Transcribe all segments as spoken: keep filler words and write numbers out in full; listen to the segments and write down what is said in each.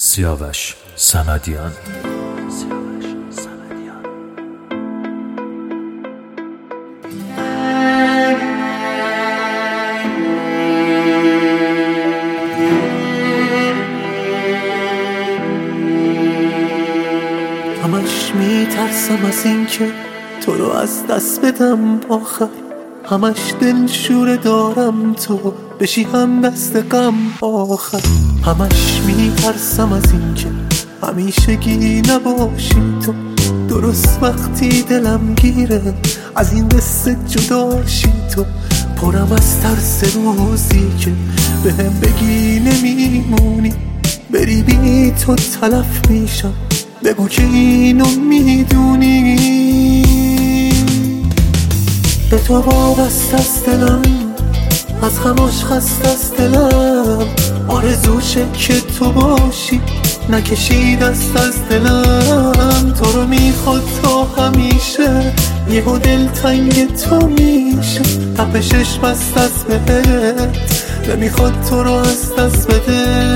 سیاوش صمدیان. همش میترسم از این که تو رو از دست بدم آخر، همش دلشوره دارم تو بشی هم دست غم آخر. همش میترسم از این که همیشگی نباشی تو، درست وقتی دلم گیره از این قصه جداشی تو. پرم از ترس روزی که بهم بگی نمیمونی، بری بی تو تلف میشم، بگو که اینو میدونی. به تو وابسته است دلم، از غماش خسته است دلم، آرزوشه که تو باشی نکشی دست از دلم. تو رو میخواد تا همیشه، یهو دل تنگ تو میشه، تپشش بست از بهت نمیخواد تو رو از دست بده.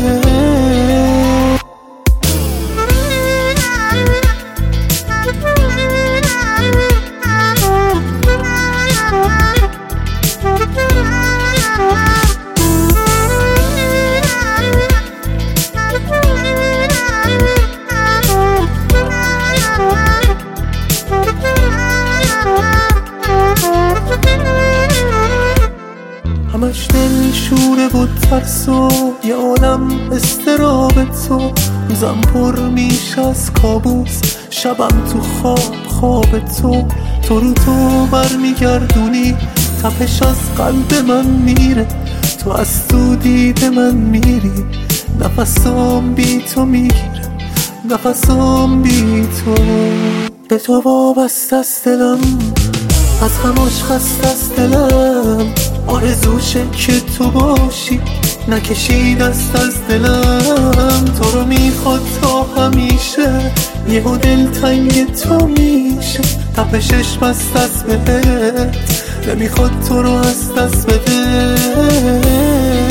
همش دل شوره و ترس و یه عالم استراب تو، روزم پر میشه از کابوس، شبم تو خواب خواب تو. تو رو تو برمیگردونی، تپش از قلب من میره، تو از تو دید من میری، نفسام بی تو میگیره، نفسام بی تو. به تو وابسته است دلم، از غماش خسته است دلم، آرزوشه که تو باشی نکشی دست از دلم. تو رو میخواد تا همیشه، یهو دل تنگ تو میشه، تپشش بست از بهت نمیخواد تو رو از دست بده.